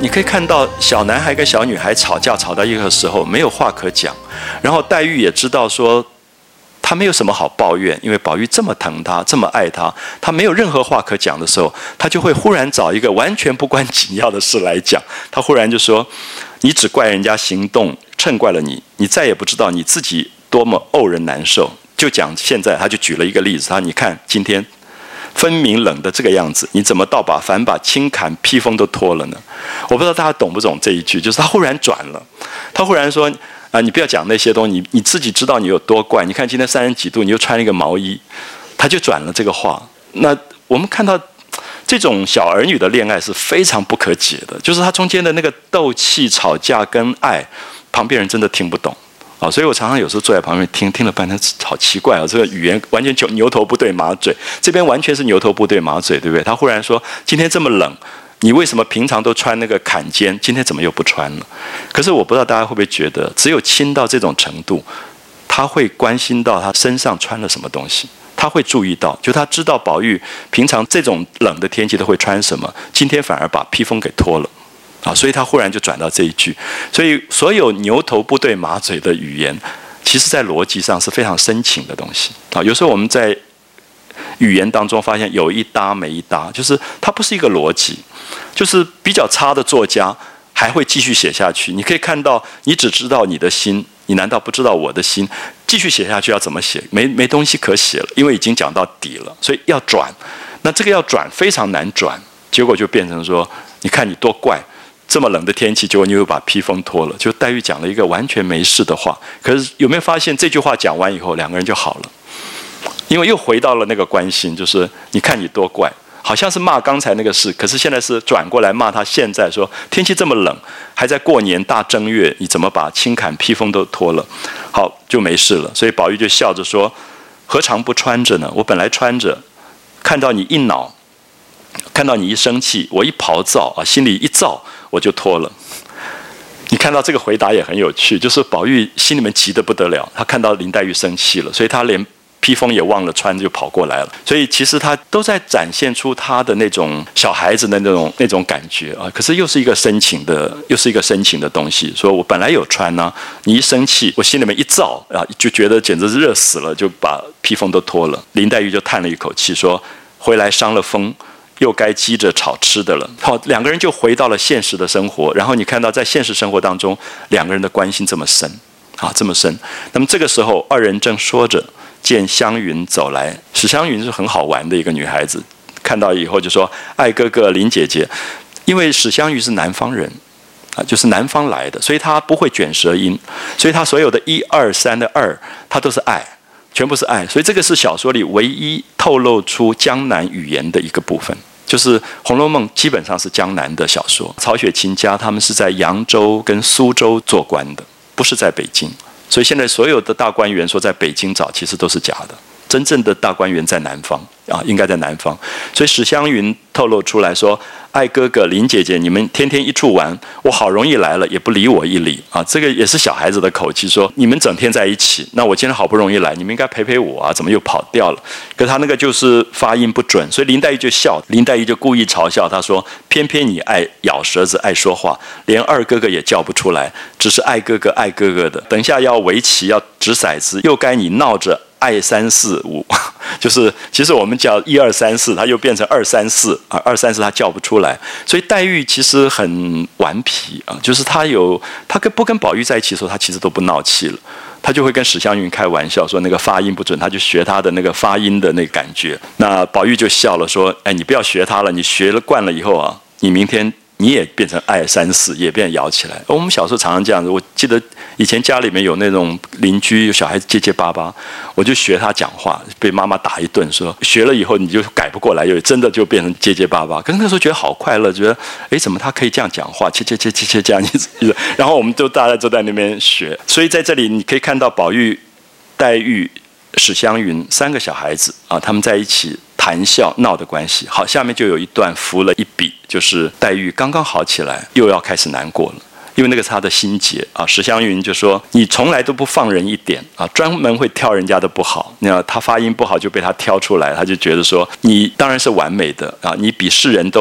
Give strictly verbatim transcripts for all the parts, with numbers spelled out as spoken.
你可以看到小男孩跟小女孩吵架吵到一个时候没有话可讲，然后黛玉也知道说他没有什么好抱怨，因为宝玉这么疼他，这么爱他，他没有任何话可讲的时候，他就会忽然找一个完全不关紧要的事来讲。他忽然就说，你只怪人家行动趁怪了你，你再也不知道你自己多么怄人难受。就讲现在，他就举了一个例子，他你看今天分明冷的这个样子，你怎么倒把反把轻砍披风都脱了呢？我不知道大家懂不懂这一句，就是他忽然转了，他忽然说啊、呃，你不要讲那些东西，你你自己知道你有多怪。你看今天三十几度，你又穿了一个毛衣，他就转了这个话。那我们看到这种小儿女的恋爱是非常不可解的，就是他中间的那个斗气、吵架跟爱，旁边人真的听不懂。啊，所以我常常有时候坐在旁边听，听了半天，好奇怪啊！这个语言完全牛头不对马嘴，这边完全是牛头不对马嘴，对不对？他忽然说：“今天这么冷，你为什么平常都穿那个坎肩，今天怎么又不穿了？”可是我不知道大家会不会觉得，只有亲到这种程度，他会关心到他身上穿了什么东西，他会注意到，就他知道宝玉平常这种冷的天气都会穿什么，今天反而把披风给脱了。啊，所以他忽然就转到这一句，所以所有牛头不对马嘴的语言，其实在逻辑上是非常深情的东西啊。有时候我们在语言当中发现有一搭没一搭，就是它不是一个逻辑，就是比较差的作家还会继续写下去。你可以看到，你只知道你的心，你难道不知道我的心？继续写下去要怎么写？没没东西可写了，因为已经讲到底了，所以要转。那这个要转非常难转，结果就变成说，你看你多怪。这么冷的天气，结果你又把披风脱了，就黛玉讲了一个完全没事的话。可是有没有发现这句话讲完以后，两个人就好了？因为又回到了那个关心，就是你看你多怪，好像是骂刚才那个事，可是现在是转过来骂他。现在说天气这么冷，还在过年大正月，你怎么把轻砍披风都脱了？好，就没事了。所以宝玉就笑着说：“何尝不穿着呢？我本来穿着，看到你一恼。”看到你一生气，我一暴躁啊，心里一躁，我就脱了。你看到这个回答也很有趣，就是宝玉心里面急得不得了，他看到林黛玉生气了，所以他连披风也忘了穿，就跑过来了。所以其实他都在展现出他的那种小孩子的那种那种感觉啊，可是又是一个深情的，又是一个深情的东西。说我本来有穿呢、啊，你一生气，我心里面一躁啊，就觉得简直是热死了，就把披风都脱了。林黛玉就叹了一口气说：“回来伤了风。”又该积着炒吃的了。好，两个人就回到了现实的生活。然后你看到在现实生活当中，两个人的关心这么深，啊，这么深。那么这个时候，二人正说着，见湘云走来。史湘云是很好玩的一个女孩子，看到以后就说：“爱哥哥，林姐姐。”因为史湘云是南方人，啊，就是南方来的，所以她不会卷舌音，所以她所有的一二三的二，她都是爱。全部是爱，所以这个是小说里唯一透露出江南语言的一个部分。就是《红楼梦》基本上是江南的小说，曹雪芹家他们是在扬州跟苏州做官的，不是在北京。所以现在所有的大观园说在北京找，其实都是假的。真正的大观园在南方啊，应该在南方。所以史湘云透露出来说：“爱哥哥，林姐姐，你们天天一处玩，我好容易来了，也不理我一理啊。”这个也是小孩子的口气，说你们整天在一起，那我今天好不容易来，你们应该陪陪我啊，怎么又跑掉了？可是他那个就是发音不准，所以林黛玉就笑，林黛玉就故意嘲笑他说：“偏偏你爱咬舌子，爱说话，连二哥哥也叫不出来，只是爱哥哥爱哥哥的。等一下要围棋，要掷骰子，又该你闹着。”爱三四五，就是其实我们叫一二三四，它又变成二三四啊，二三四它叫不出来，所以黛玉其实很顽皮啊，就是她有她跟不跟宝玉在一起的时候，她其实都不闹气了，她就会跟史湘云开玩笑说那个发音不准，她就学她的那个发音的那个感觉，那宝玉就笑了说，哎，你不要学她了，你学了惯了以后啊，你明天。你也变成爱三四，也变摇起来。我们小时候常常这样子。我记得以前家里面有那种邻居，有小孩子结结巴巴，我就学他讲话，被妈妈打一顿，说学了以后你就改不过来，又真的就变成结结巴巴。可是那时候觉得好快乐，觉得哎，怎么他可以这样讲话，切切切切切这样子。然后我们就大家都在那边学。所以在这里你可以看到宝玉、黛玉、史湘云三个小孩子啊，他们在一起。谈笑闹的关系，好，下面就有一段伏了一笔，就是黛玉刚刚好起来，又要开始难过了，因为那个是她的心结啊。史湘云就说：“你从来都不放人一点啊，专门会挑人家的不好。那他发音不好就被他挑出来，他就觉得说你当然是完美的啊，你比世人都好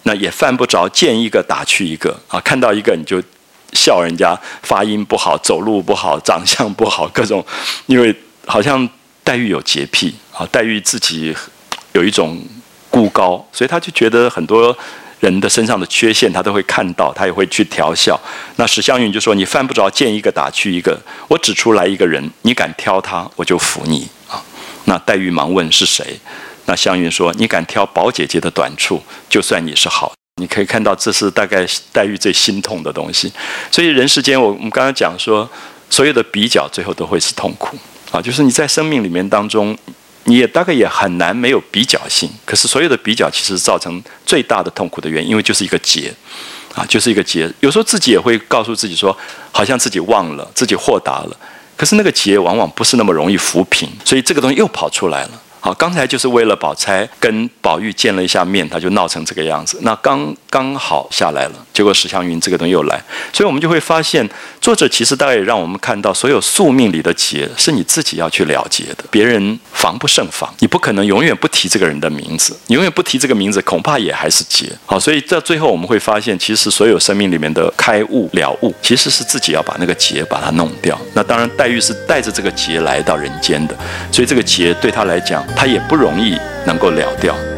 那也犯不着见一个打去一个啊，看到一个你就笑人家发音不好、走路不好、长相不好，各种，因为好像黛玉有洁癖啊，黛玉自己有一种孤高，所以他就觉得很多人的身上的缺陷他都会看到，他也会去调笑。那史湘云就说：“你犯不着见一个打去一个，我指出来一个人，你敢挑他，我就服你啊。”那黛玉忙问是谁？那湘云说：“你敢挑宝姐姐的短处，就算你是好。”你可以看到，这是大概黛玉最心痛的东西。所以人世间，我我们刚刚讲说，所有的比较最后都会是痛苦啊，就是你在生命里面当中。你也大概也很难没有比较性，可是所有的比较其实造成最大的痛苦的原因，因为就是一个结，啊，就是一个结。有时候自己也会告诉自己说，好像自己忘了，自己豁达了，可是那个结往往不是那么容易抚平，所以这个东西又跑出来了。好，刚才就是为了宝钗跟宝玉见了一下面，他就闹成这个样子。那刚刚好下来了，结果史湘云这个东西又来，所以我们就会发现，作者其实大概也让我们看到，所有宿命里的结是你自己要去了结的，别人防不胜防，你不可能永远不提这个人的名字，你永远不提这个名字，恐怕也还是结。好，所以到最后我们会发现，其实所有生命里面的开悟了悟，其实是自己要把那个结把它弄掉。那当然，黛玉是带着这个结来到人间的，所以这个结对她来讲，她也不容易能够了掉。